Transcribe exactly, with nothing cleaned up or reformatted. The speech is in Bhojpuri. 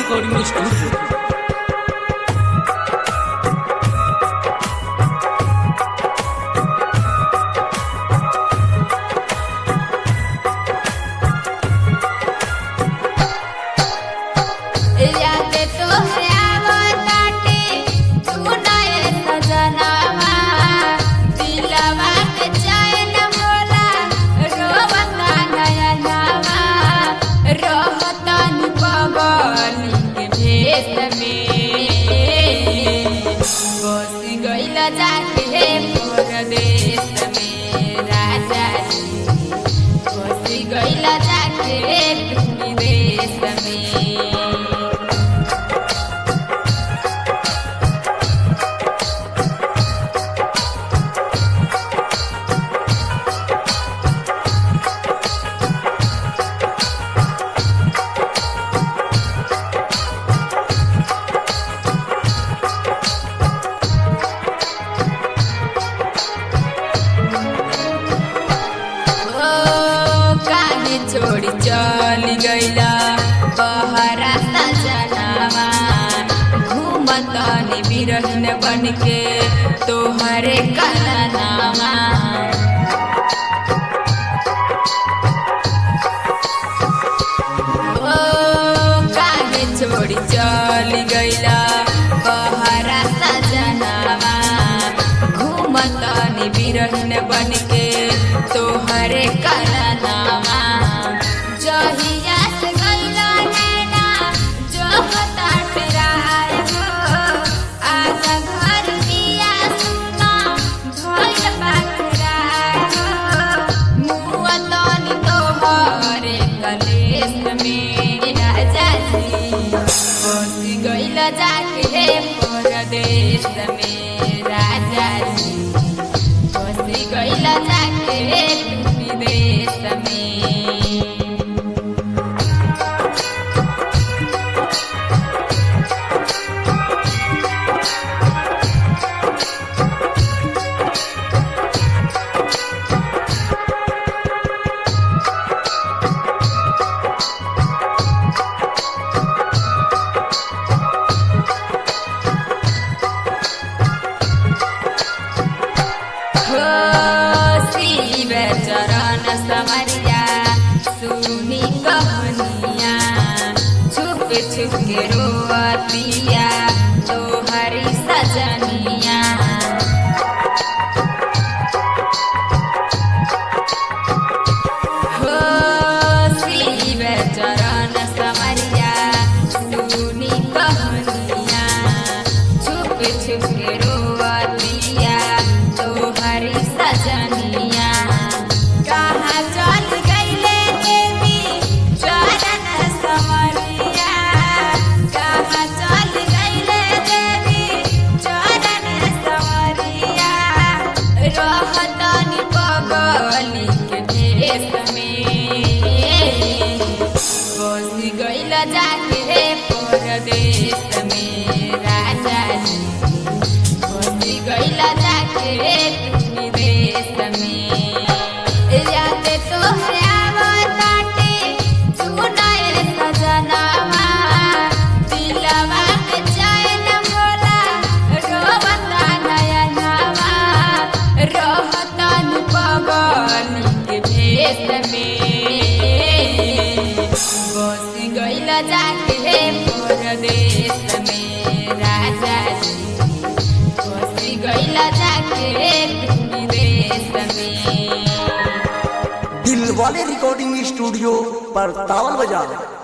Recording studio. गईला जाके विदेश में छोड़ी चली गईला बहरा सजनावा घूमतनी बिरहन बन के तोहरे करनामा ओ काहे छोड़ी चली गईला बहरा सजनावा घूमतनी बिरहन बन के तोहरे करनामा जहिया से गईला नैना जो हता फिराय हो आजा घर दिया सुना धोइल बाखराय हो मुआ तनी तोहरे कलेस में राजा जी बसी गईला जाके परदेश में राजा जी बसी गईला जाके विदेश में चरण समरिया सुनी कहानिया छुप छुप के रोतिया तोहरी सजनिया हो शिव चरण समरिया सुनी कहानिया छुप छुप के रोतिया तोहरी सजनिया कहाँ चल गईले देवी चरण समरिया कहाँ चल गईले देवी चरण समरिया रहतनी बगली के देश में बसी गईला जाके परदेश में राजा जी बसी गईला जाके विदेश में याद तोहरे आवताटे सुनाए सजनावा दिलवा के चैन मोला रोवता नयनवा रहतन बगली के भेष में बसी गईला जाके परदेश में राजा जी बसी गईला जाके विदेश में दिल वाले रिकॉर्डिंग स्टूडियो पर तावल बजा।